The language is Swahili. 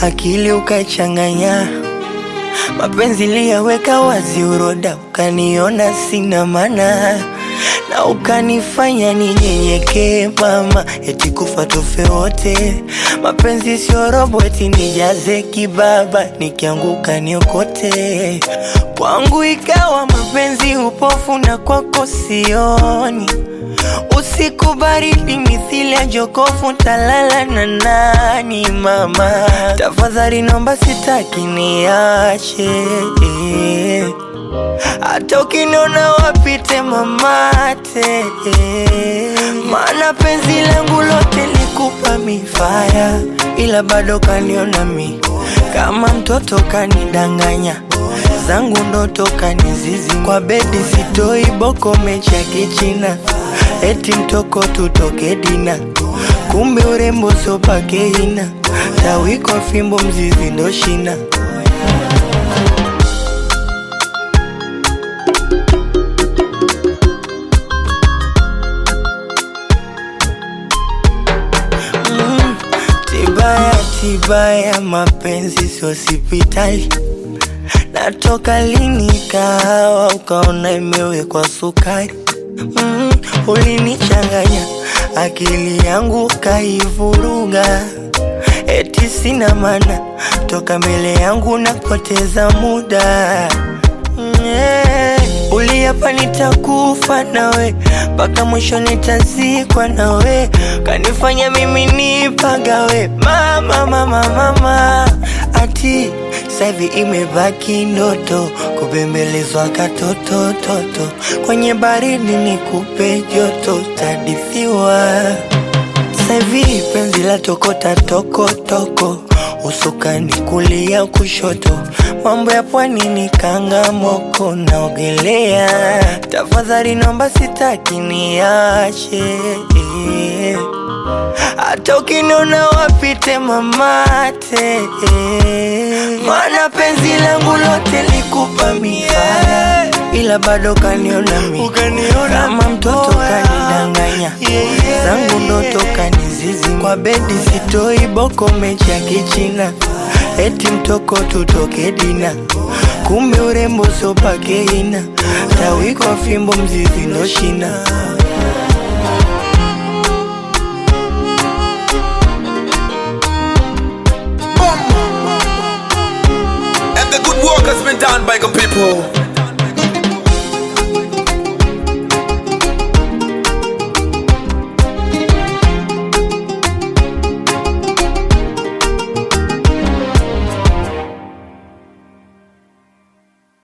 akili ukaichanganya. Mapenzi liyaweka wazi uroda, ukaniona sina maana, na ukanifanya ninyenyekee mama, eti kufa tufe wote. Mapenzi sio robo eti nijaze kibaba, nikianguka niokote. Kwangu ikawa mapenzi upofu na kwako sioni. Usiku baridi mithili ya jokofu, talala na nani mama? Tafadhali naomba sitaki niache, hata ukiniona wapite mamate, maana penzi langu lote likupa mifaya, ila bado kaniona mi kama mtoto, kanidanganya zangu ndoto kanizizi. Kwa bedi sitoi boko mecha kichina, eti mtoko tutoke dina, kumbe urembo sopa keina, tawi kwa fimbo mzizi ndo shina. Tibaya mapenzi sio hospitali. Natoka lini kahawa ukaona imewekwa sukari? Ulinichanganya akili yangu kaivuruga, eti sina maana, toka mbele yangu napoteza muda. Uliapa nitakufa nawe, mpaka mwisho nitazikwa nawe, kanifanya mimi nipagawe. Mama ati saivi imebaki ndoto, kubembelezwa katoto toto, kwenye baridi nikupe joto, tadithiwa. Saivi penzi la tokota toko toko, usukani kulia kushoto, mambo ya pwani ni kanga moko, naogelea. Tafadhali naomba sitaki niache, hata ukiniona wapite mamate, maana penzi langu lote likupa mifaya, ila bado kaniona mi kama mtoto, kanidanganya zangu ndoto kanizizi. Kwa bedi sitoi boko mecha kichina, eti mtoko tutoke dina, kumbe urembo sopa keina, tawi kwa fimbo mzizi ndo shina. And the good work has been done by the people.